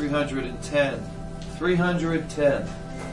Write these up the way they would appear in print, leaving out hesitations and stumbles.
310. 310.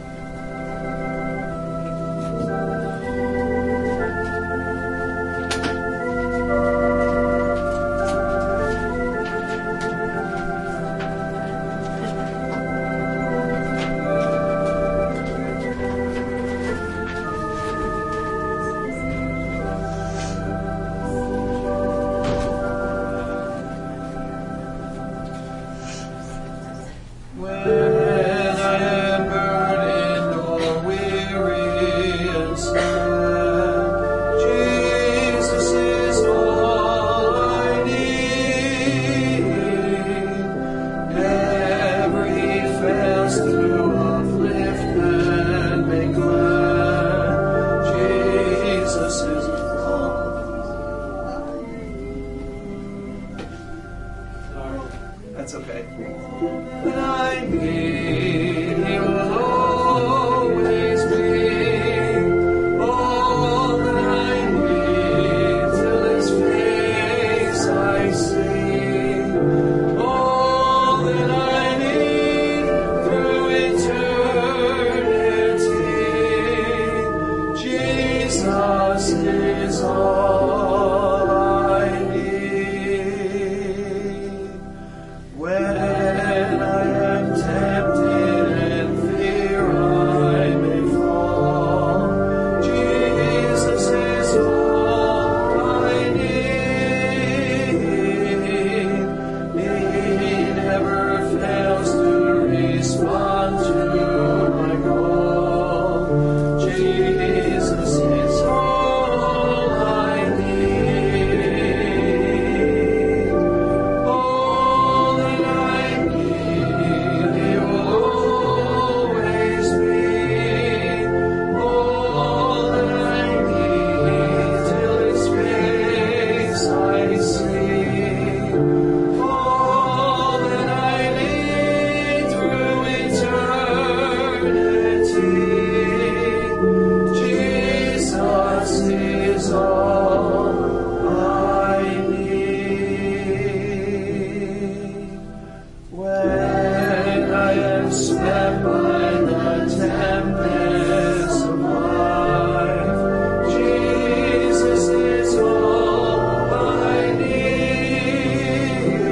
That's okay. When I need, He will always be all that I need till His face I see. All that I need through eternity. Jesus is all I need. When I am tempted and fear I may fall, Jesus is all I need. He never fails to respond to my call. Jesus is all I need. All that I need, He will always be. All that I need till His face I see. All that I need through eternity. Jesus is all I need. When I am swept by the tempest of life, Jesus is all I need.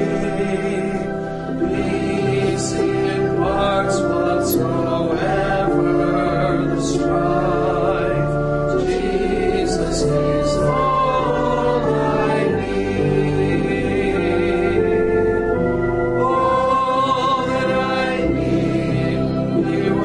Peace He imparts whatsoever the strife. Jesus is all I need. All that I need, He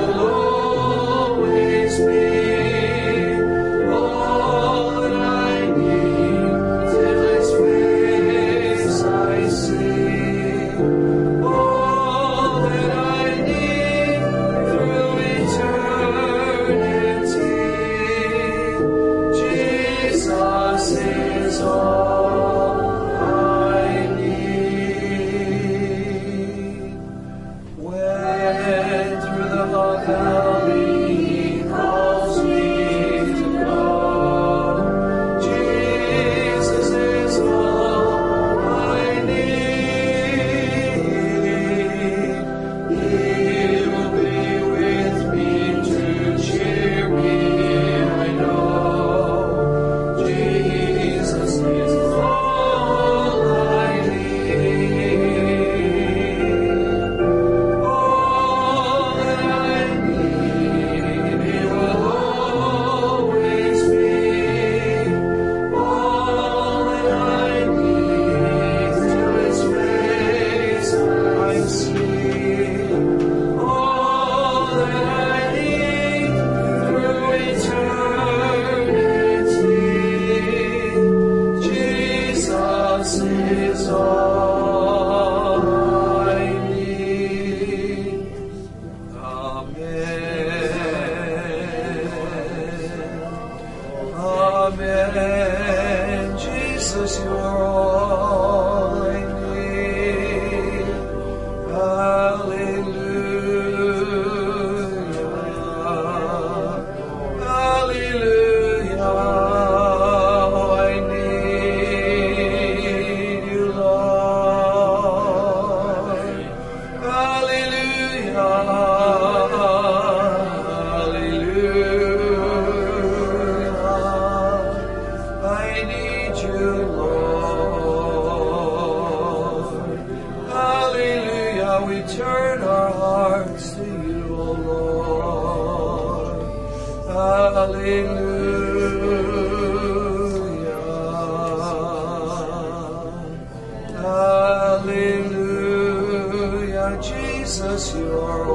Hallelujah, Jesus, you are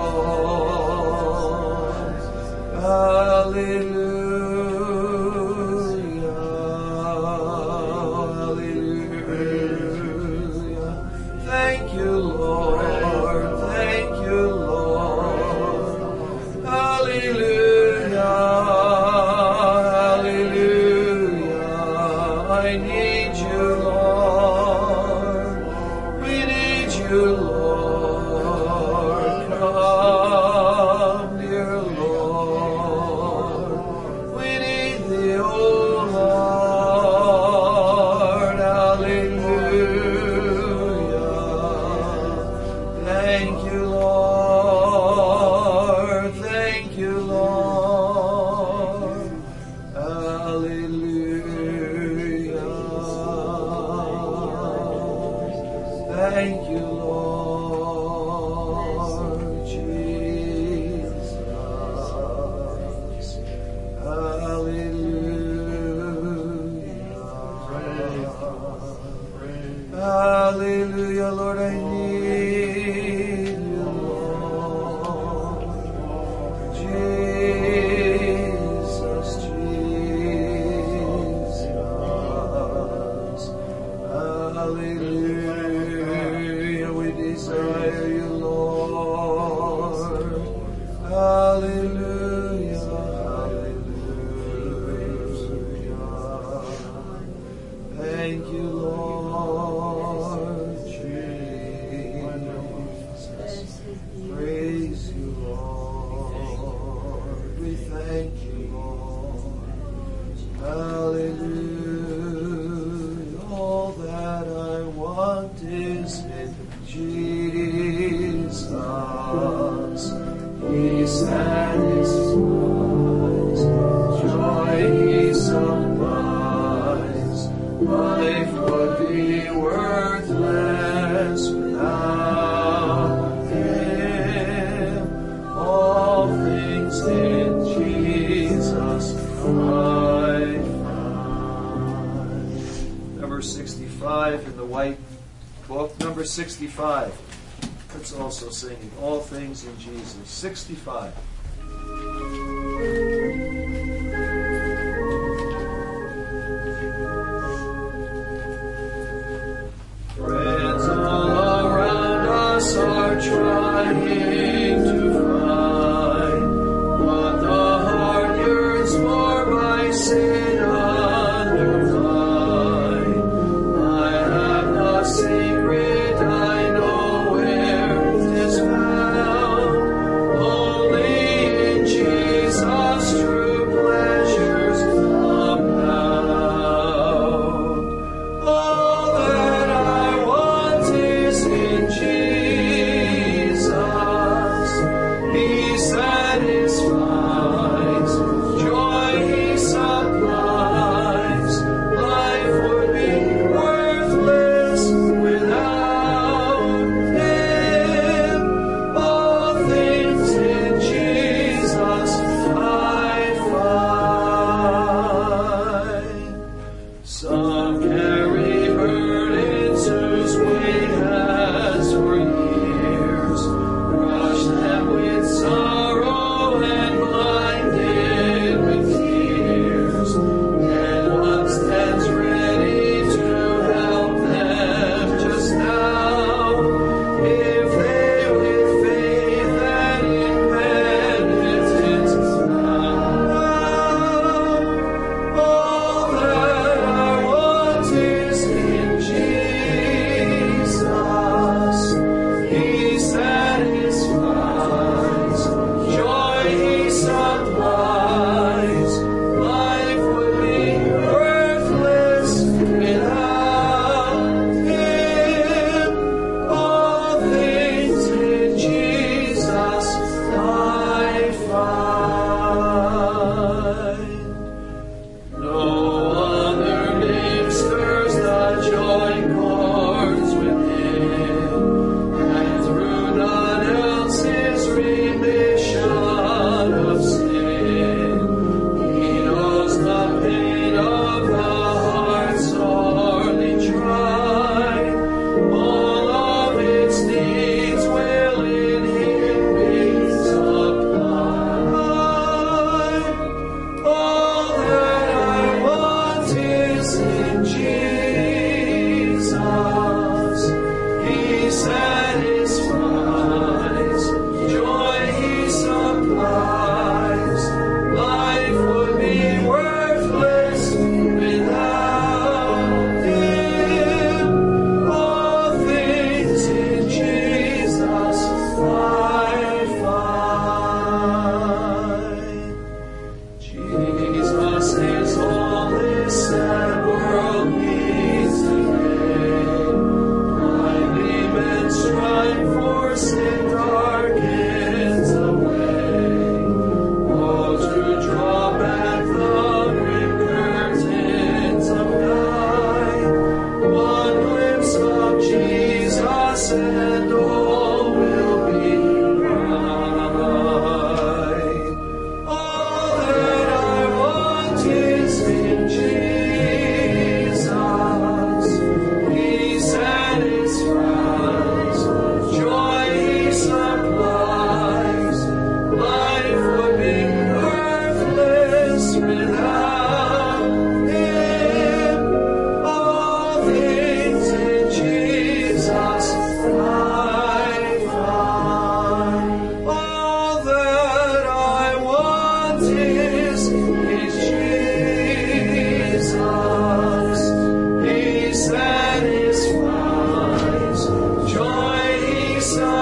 all. Hallelujah, hallelujah. Thank you, Lord. Thank you, Lord. Hallelujah, hallelujah. I need you, Lord. We need you, Lord. Come, dear Lord. We need thee, oh Lord. Hallelujah. Thank you, Lord. Thank you, Lord. Hallelujah. Thank you, Lord Jesus. Hallelujah. Hallelujah, Lord, I need you, Lord. Jesus, Jesus. Hallelujah, we desire you, Lord. Hallelujah, hallelujah. Thank you, Lord Jesus. Praise you, Lord. We thank you, Lord. Hallelujah. All that I want is in Jesus. He satisfies, joy He supplies. Life would be worthless without Him. All things in Jesus I find. Number 65 in the white book. Number 65. Let's also sing it. All things in Jesus. 65. Friends all around us are trying to find what the heart yearns for by sin undefined. I have the secret, I know where it is found. Only in Jesus true pleasures abound. All that I want is in Jesus.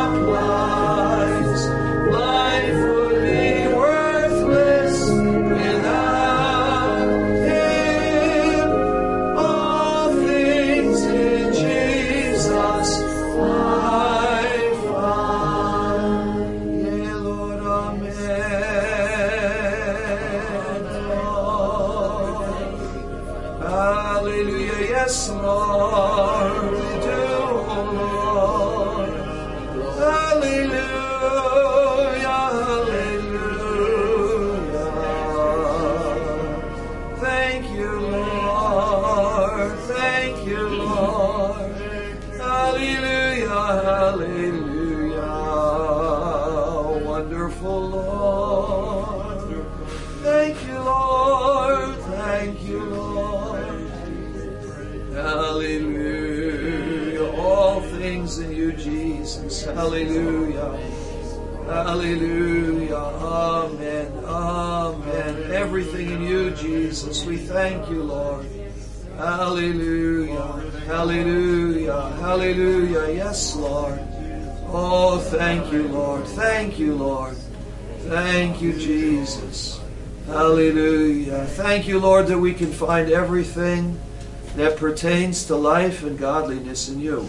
supplies. Life would be worthless without Him. All things in Jesus I find. Yea, Lord, amen. Lord. Hallelujah, yes, Lord, we do, oh Lord. Hallelujah, hallelujah. Thank you, Lord. Thank you, Lord. Hallelujah, hallelujah. Wonderful Lord. Thank you, Lord. Thank you, Lord. Hallelujah. All things in you, Jesus. Hallelujah. Hallelujah. Amen. Amen. Everything in you, Jesus. We thank you, Lord. Hallelujah. Hallelujah. Hallelujah. Yes, Lord. Oh, thank you, Lord. Thank you, Lord. Thank you, Jesus. Hallelujah. Thank you, Lord, that we can find everything that pertains to life and godliness in you.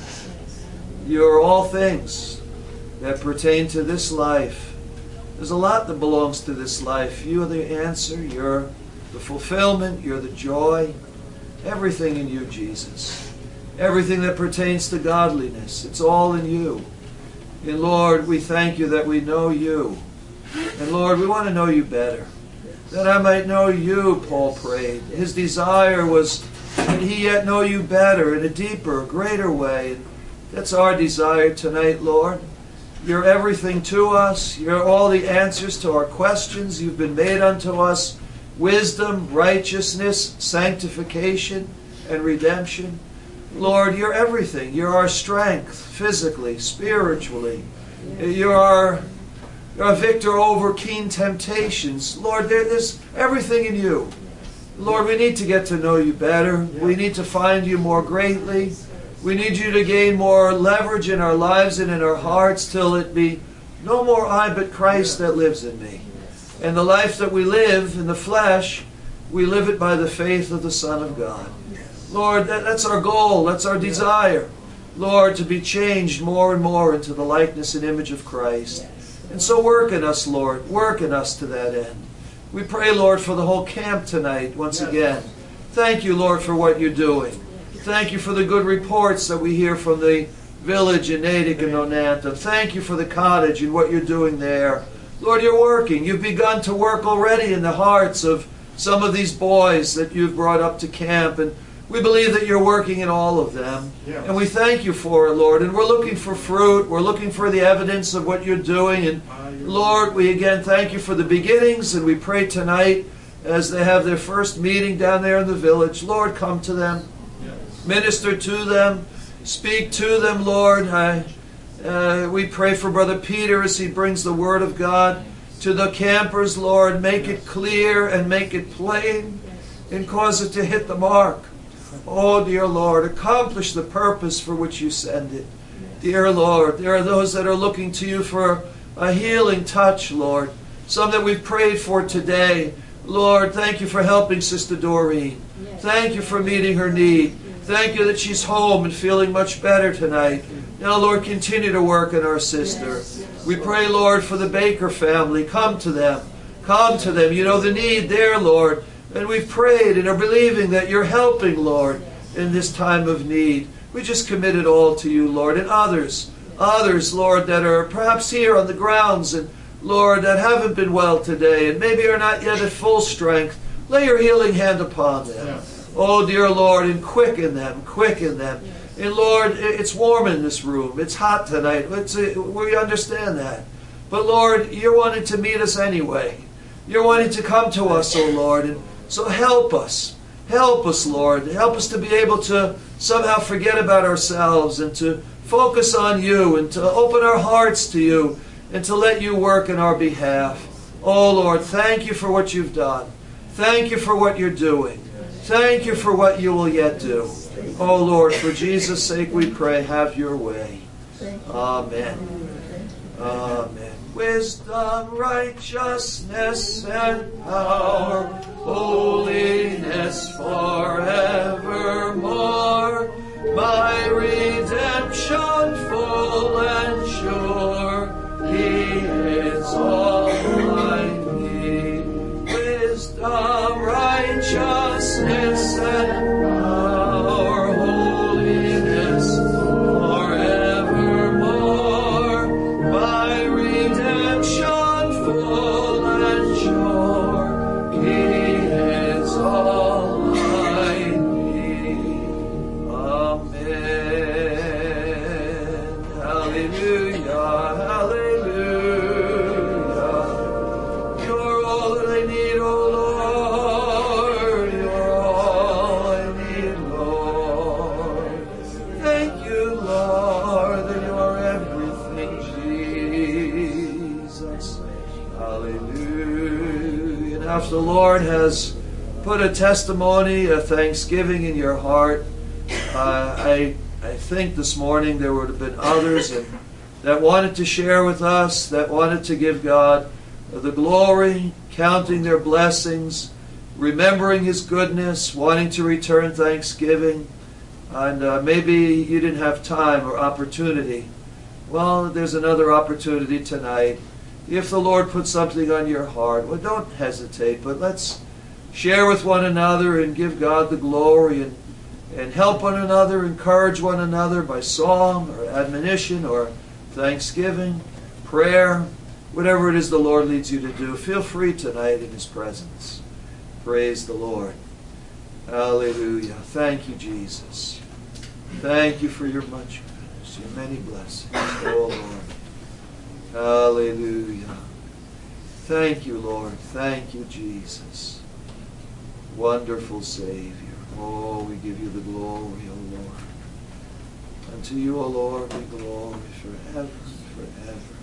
You are all things that pertain to this life. There's a lot that belongs to this life. You are the answer. You're the fulfillment. You're the joy. Everything in you, Jesus. Everything that pertains to godliness. It's all in you. And Lord, we thank you that we know you. And Lord, we want to know you better. That I might know you, Paul prayed. His desire was that he yet know you better in a deeper, greater way. And that's our desire tonight, Lord. You're everything to us. You're all the answers to our questions. You've been made unto us wisdom, righteousness, sanctification, and redemption. Lord, you're everything. You're our strength, physically, spiritually. You're a victor over keen temptations. Lord, there's everything in you. Lord, we need to get to know you better. We need to find you more greatly. We need you to gain more leverage in our lives and in our hearts till it be no more I but Christ that lives in me. And the life that we live in the flesh, we live it by the faith of the Son of God. Lord, that's our goal. That's our desire. Lord, to be changed more and more into the likeness and image of Christ. And so work in us, Lord. Work in us to that end. We pray, Lord, for the whole camp tonight once again. Thank you, Lord, for what you're doing. Thank you for the good reports that we hear from the village in Natick and Nonantha. Thank you for the cottage and what you're doing there. Lord, you're working. You've begun to work already in the hearts of some of these boys that you've brought up to camp. And we believe that you're working in all of them. And we thank you for it, Lord. And we're looking for fruit. We're looking for the evidence of what you're doing. And Lord, we again thank you for the beginnings. And we pray tonight as they have their first meeting down there in the village. Lord, come to them. Minister to them. Speak to them, Lord. We pray for Brother Peter as he brings the Word of God to the campers, Lord. Make it clear and make it plain and cause it to hit the mark. Oh, dear Lord, accomplish the purpose for which you send it. Dear Lord, there are those that are looking to you for a healing touch, Lord. Some that we've prayed for today. Lord, thank you for helping Sister Doreen. Thank you for meeting her need. Thank you that she's home and feeling much better tonight. Now, Lord, continue to work in our sister. We pray, Lord, for the Baker family. Come to them. Come to them. You know the need there, Lord. And we've prayed and are believing that you're helping, Lord, in this time of need. We just commit it all to you, Lord. And others, Lord, that are perhaps here on the grounds and, Lord, that haven't been well today and maybe are not yet at full strength. Lay your healing hand upon them. Oh, dear Lord, and quicken them, quicken them. And Lord, it's warm in this room. It's hot tonight. We understand that. But Lord, you're wanting to meet us anyway. You're wanting to come to us, oh Lord. And so help us. Help us, Lord. Help us to be able to somehow forget about ourselves and to focus on you and to open our hearts to you and to let you work in our behalf. Oh Lord, thank you for what you've done. Thank you for what you're doing. Thank you for what you will yet do. Oh Lord, for Jesus' sake we pray, have your way. Amen. Amen. Wisdom, righteousness, and power, holiness forevermore. My redemption full and sure, He is all I need. Wisdom, righteousness, and power, holiness forevermore. My redemption full and sure, He is all I need. Amen. Hallelujah, hallelujah. You're all that I need, O Lord. You're all I need, Lord. Thank you, Lord, that you are everything, Jesus. Hallelujah. Now, if the Lord has put a testimony, a thanksgiving in your heart, I think this morning there would have been others that wanted to share with us, that wanted to give God the glory, counting their blessings, remembering His goodness, wanting to return thanksgiving, and maybe you didn't have time or opportunity. Well, there's another opportunity tonight. If the Lord put something on your heart, well, don't hesitate, but let's share with one another and give God the glory and help one another, encourage one another by song or admonition or thanksgiving, prayer, whatever it is the Lord leads you to do. Feel free tonight in His presence. Praise the Lord. Hallelujah. Thank you, Jesus. Thank you for your much goodness, your many blessings, oh Lord. Hallelujah. Thank you, Lord. Thank you, Jesus. Wonderful Savior. Oh, we give you the glory, O Lord. Unto you, O Lord, be glory forever, forever,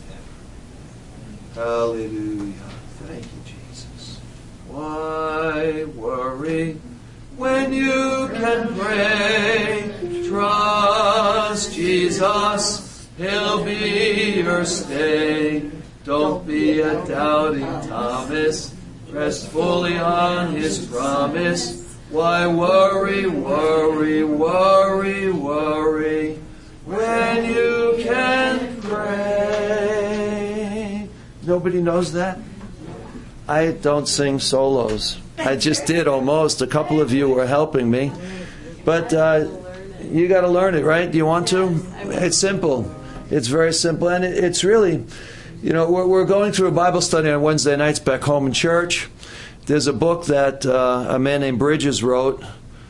forever. Hallelujah. Thank you, Jesus. Why worry when you can pray? Trust Jesus, He'll be your stay. Don't be a doubting Thomas. Rest fully on His promise. Why worry, worry, worry, worry when you can pray? Nobody knows that? I don't sing solos. I just did almost. A couple of you were helping me. But you got to learn it, right? Do you want to? It's simple. It's very simple. And it's really, you know, we're going through a Bible study on Wednesday nights back home in church. There's a book that a man named Bridges wrote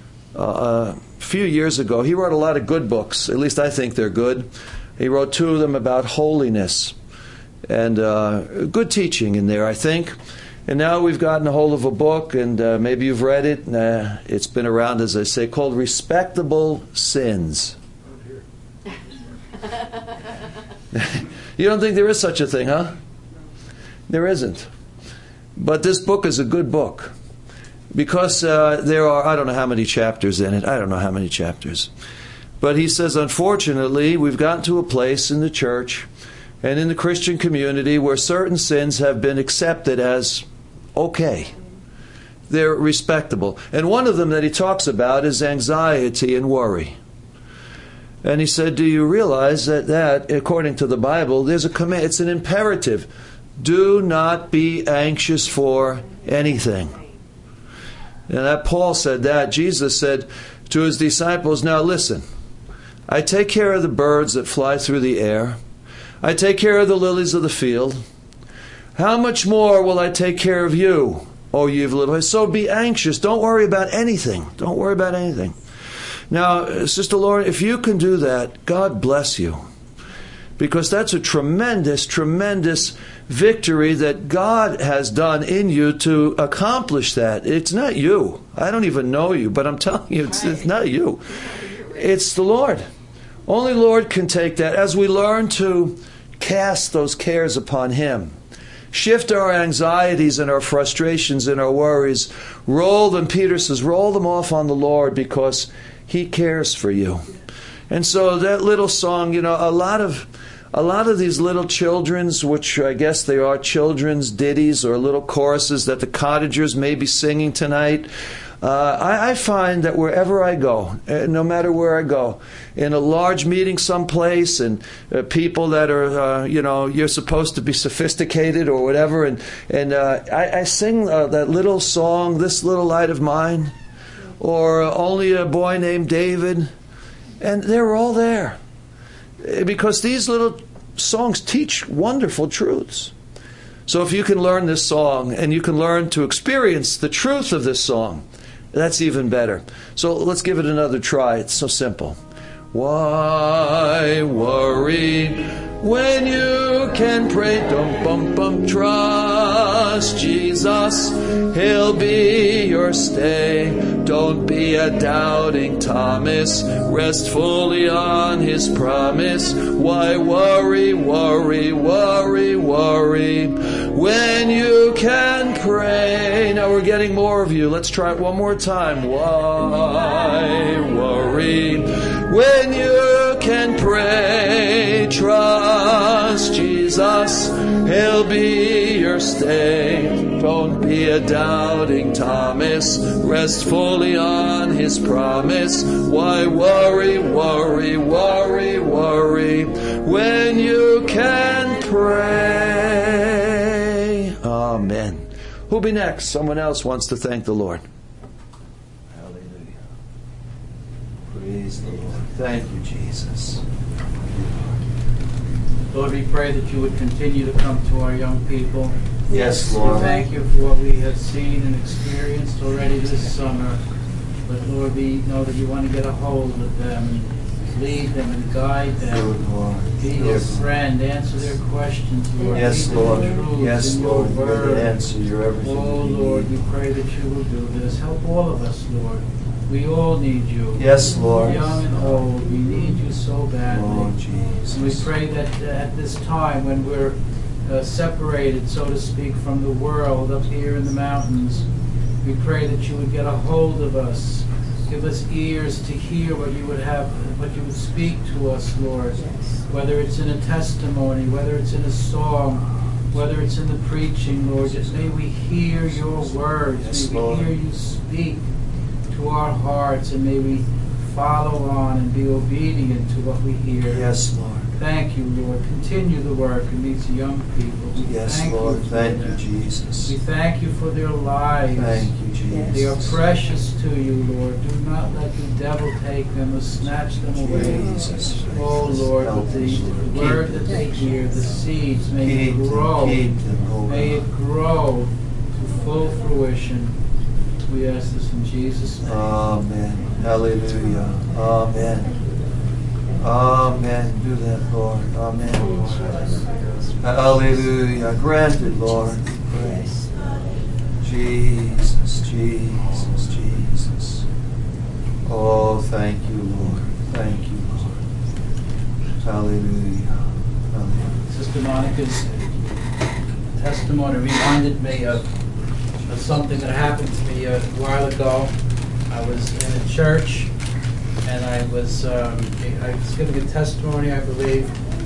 a few years ago. He wrote a lot of good books. At least I think they're good. He wrote 2 of them about holiness. And good teaching in there, I think. And now we've gotten a hold of a book, and maybe you've read it. It's been around, as I say, called Respectable Sins. You don't think there is such a thing, huh? There isn't. But this book is a good book because there are, I don't know how many chapters in it. I don't know how many chapters. But he says, unfortunately, we've gotten to a place in the church and in the Christian community where certain sins have been accepted as okay. They're respectable. And one of them that he talks about is anxiety and worry. And he said, do you realize that according to the Bible, there's a command, it's an imperative. Do not be anxious for anything. And that Paul said that. Jesus said to his disciples, now listen, I take care of the birds that fly through the air. I take care of the lilies of the field. How much more will I take care of you, O ye of little faith? So be anxious. Don't worry about anything. Don't worry about anything. Now, Sister Lauren, if you can do that, God bless you. Because that's a tremendous, tremendous victory that God has done in you to accomplish that. It's not you. I don't even know you, but I'm telling you, it's not you. It's the Lord. Only Lord can take that as we learn to cast those cares upon Him. Shift our anxieties and our frustrations and our worries. Roll them, Peter says, roll them off on the Lord because He cares for you. And so that little song, you know, a lot of a lot of these little children's, which I guess they are children's ditties or little choruses that the cottagers may be singing tonight, I find that wherever I go, no matter where I go, in a large meeting someplace, and people that are, you're supposed to be sophisticated or whatever, and I sing that little song, This Little Light of Mine, or Only a Boy Named David, and they're all there. Because these little songs teach wonderful truths. So if you can learn this song, and you can learn to experience the truth of this song, that's even better. So let's give it another try. It's so simple. Why worry when you can pray? Dum bum bum. Trust Jesus, He'll be your stay. Don't be a doubting Thomas. Rest fully on His promise. Why worry, worry, worry, worry when you can pray? Now we're getting more of you. Let's try it one more time. Why worry when you can pray? Trust Jesus, He'll be your stay. Don't be a doubting Thomas. Rest fully on His promise. Why worry, worry, worry, worry when you can pray? Amen. Who'll be next? Someone else wants to thank the Lord. Hallelujah. Praise the Lord. Thank you, Jesus. Lord, we pray that you would continue to come to our young people. Yes, Lord. We thank you for what we have seen and experienced already this summer. But Lord, we know that you want to get a hold of them and lead them and guide them. Be their friend. Answer their questions, Lord. Yes, Lord. Yes, Lord. You're the answer. You're everything. Oh, Lord, we pray that you will do this. Help all of us, Lord. We all need you. Yes, Lord. Young and old, we need you so badly. Oh, Jesus. And we pray that at this time when we're separated, so to speak, from the world up here in the mountains, we pray that you would get a hold of us. Give us ears to hear what you would have, what you would speak to us, Lord. Whether it's in a testimony, whether it's in a song, whether it's in the preaching, Lord, just may we hear your words. Yes, may we Lord. hear you speak to our hearts, and may we follow on and be obedient to what we hear. Yes, Lord. Thank you, Lord. Continue the work in these young people. We Yes, thank Lord. you for Thank you, them. Jesus. We thank you for their lives. Thank you, Jesus. They are precious to you, Lord. Do not let the devil take them or snatch them away. Jesus. Oh, Lord, with the word that they hear, the seeds, may it grow. Keep them, oh May God. it grow to full fruition. We ask this in Jesus' name. Amen. Hallelujah. Amen. Amen. Do that, Lord. Amen. Hallelujah. Granted, Lord. Praise. Jesus, Jesus, Jesus. Oh, thank you, Lord. Thank you, Lord. Hallelujah. Hallelujah. Sister Monica's testimony reminded me of something that happened to me a while ago. I was in a church, and I was giving a testimony, I believe,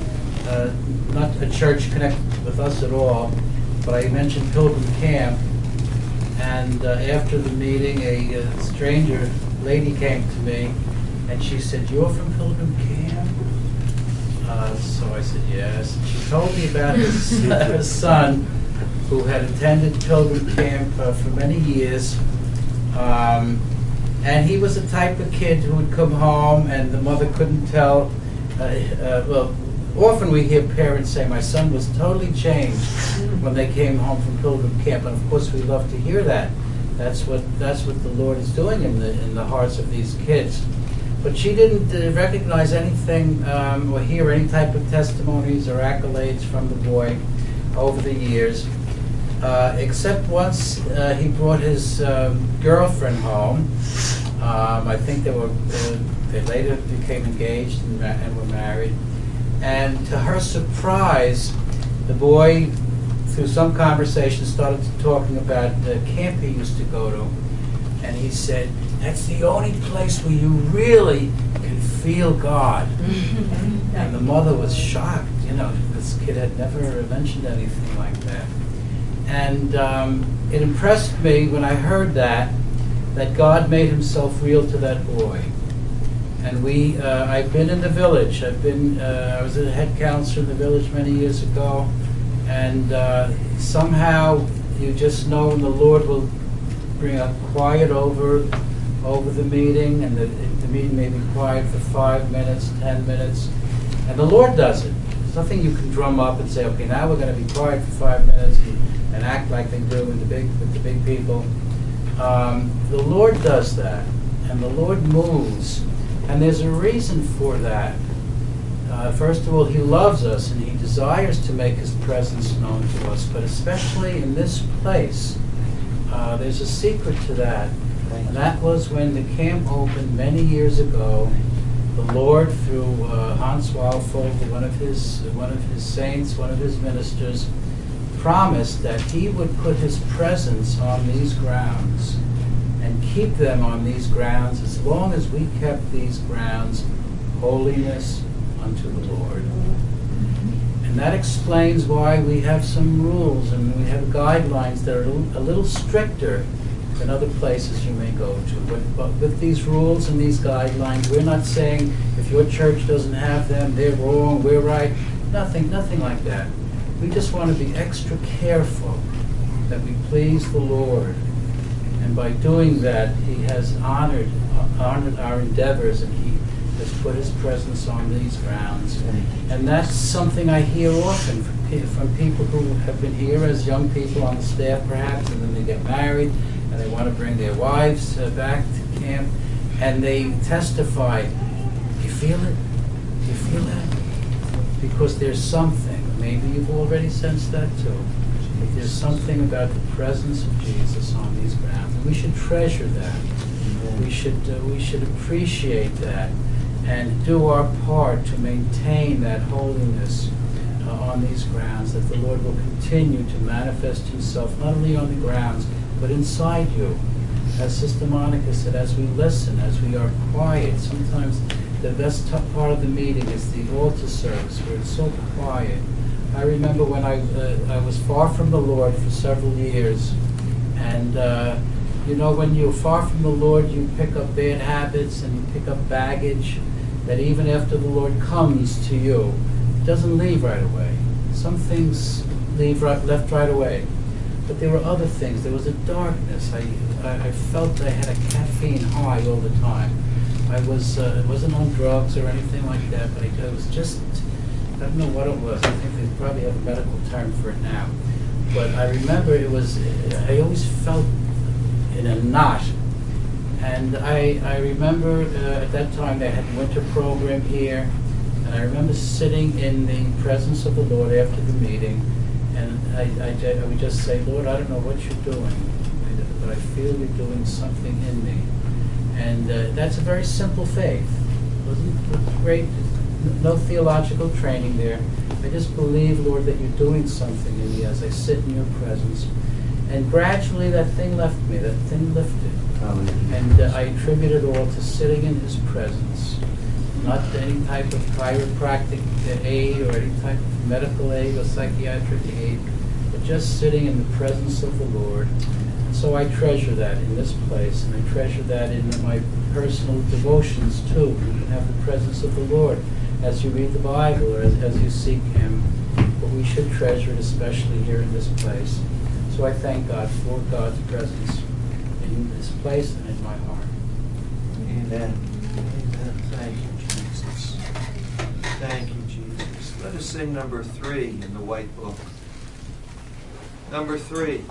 not a church connected with us at all, but I mentioned Pilgrim Camp, and after the meeting, a stranger lady came to me, and she said, "You're from Pilgrim Camp?" So I said, "Yes." And she told me about her son, who had attended Pilgrim Camp for many years. And he was the type of kid who would come home and the mother couldn't tell. Well, often we hear parents say, "My son was totally changed when they came home from Pilgrim Camp," and of course we love to hear that. That's what the Lord is doing in the hearts of these kids. But she didn't recognize anything or hear any type of testimonies or accolades from the boy over the years. Except once he brought his girlfriend home. I think they later became engaged and were married. And to her surprise, the boy, through some conversation, started talking about the camp he used to go to. And he said, "That's the only place where you really can feel God." And the mother was shocked. this kid had never mentioned anything like that. And it impressed me when I heard that God made himself real to that boy. And I've been in the village. I was a head counselor in the village many years ago. And somehow you just know when the Lord will bring a quiet over the meeting, and the meeting may be quiet for 5 minutes, 10 minutes. And the Lord does it. There's nothing you can drum up and say, okay, now we're going to be quiet for 5 minutes and act like they do with the big people. The Lord does that, and the Lord moves, and there's a reason for that. First of all, he loves us, and he desires to make his presence known to us, but especially in this place, there's a secret to that, and that was when the camp opened many years ago. The Lord, through Hans Wildfogle, one of his saints, one of his ministers, promised that he would put his presence on these grounds and keep them on these grounds as long as we kept these grounds holiness unto the Lord. And that explains why we have some rules and we have guidelines that are a little stricter than other places you may go to. But with these rules and these guidelines, we're not saying if your church doesn't have them, they're wrong, we're right. Nothing like that. We just want to be extra careful that we please the Lord. And by doing that, he has honored our endeavors, and he has put his presence on these grounds. And that's something I hear often from people who have been here as young people on the staff perhaps, and then they get married and they want to bring their wives back to camp, and they testify, you feel it? Do you feel that? Because there's something. Maybe you've already sensed that too. But there's something about the presence of Jesus on these grounds. And we should treasure that. We should appreciate that and do our part to maintain that holiness on these grounds, that the Lord will continue to manifest himself not only on the grounds, but inside you. As Sister Monica said, as we listen, as we are quiet, sometimes the best part of the meeting is the altar service, where it's so quiet. I remember when I was far from the Lord for several years, and when you're far from the Lord, you pick up bad habits and you pick up baggage that even after the Lord comes to you, it doesn't leave right away. Some things left right away, but there were other things. There was a darkness. I felt I had a caffeine high all the time. It wasn't on drugs or anything like that, but it was just, I don't know what it was. I think they probably have a medical term for it now. But I remember I always felt in a knot. And I remember at that time they had a winter program here, and I remember sitting in the presence of the Lord after the meeting, and I would just say, Lord, I don't know what you're doing, but I feel you're doing something in me. And that's a very simple faith. It wasn't great, no theological training there. I just believe, Lord, that you're doing something in me as I sit in your presence. And gradually that thing left me, that thing lifted. And I attribute it all to sitting in his presence. Not any type of chiropractic aid or any type of medical aid or psychiatric aid, but just sitting in the presence of the Lord. So I treasure that in this place, and I treasure that in my personal devotions too. You can have the presence of the Lord as you read the Bible or as you seek him. But we should treasure it, especially here in this place. So I thank God for God's presence in this place and in my heart. Amen. Amen. Thank you, Jesus. Thank you, Jesus. Let us sing number 3 in the White Book. Number 3.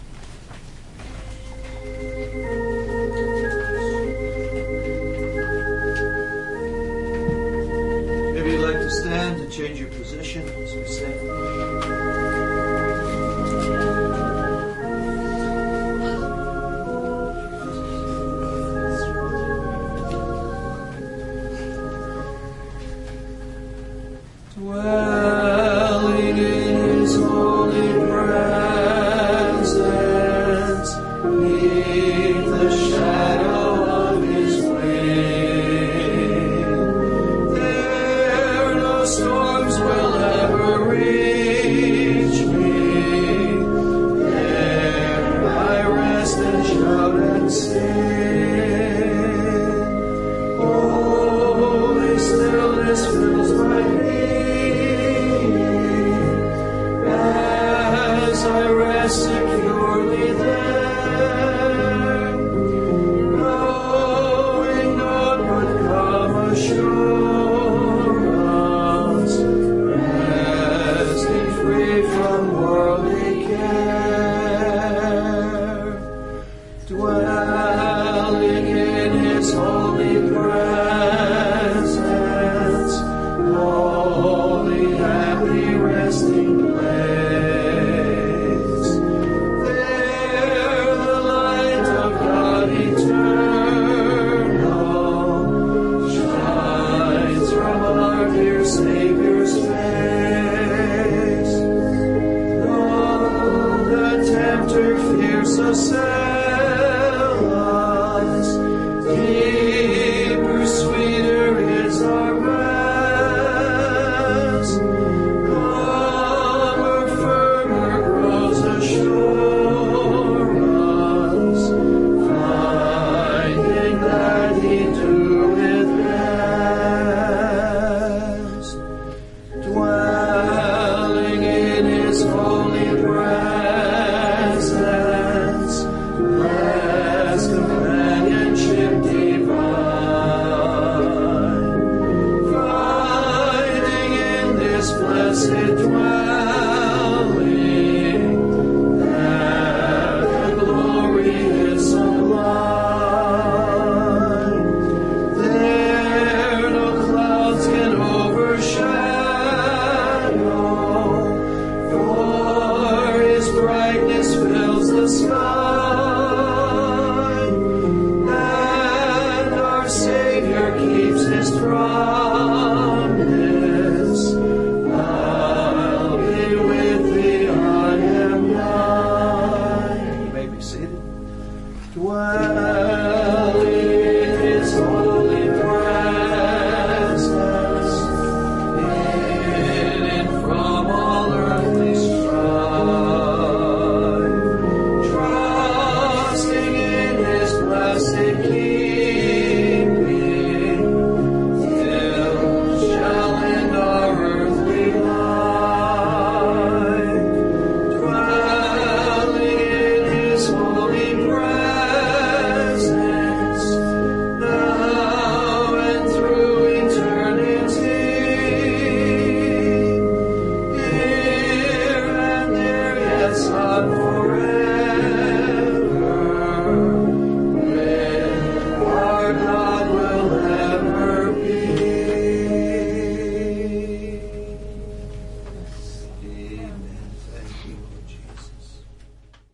Maybe you'd like to stand and change your position as we sing. Dwelling in his holy presence, beneath the shadow of his wing, there no storms will ever I rest securely there.